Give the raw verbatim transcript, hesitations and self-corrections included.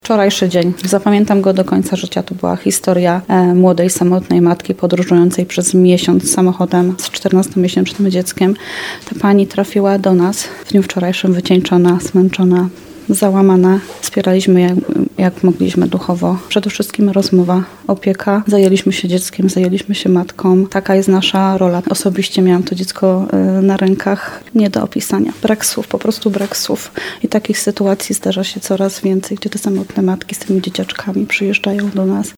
Wczorajszy dzień. Zapamiętam go do końca życia. To była historia e, młodej, samotnej matki podróżującej przez miesiąc samochodem z czternastomiesięcznym dzieckiem. Ta pani trafiła do nas w dniu wczorajszym wycieńczona, zmęczona, załamana. Wspieraliśmy jak, jak mogliśmy duchowo. Przede wszystkim rozmowa, opieka. Zajęliśmy się dzieckiem, zajęliśmy się matką. Taka jest nasza rola. Osobiście miałam to dziecko y, na rękach. Nie do opisania. Brak słów, po prostu brak słów. I takich sytuacji zdarza się coraz więcej, gdzie te samotne matki z tymi dzieciaczkami przyjeżdżają do nas.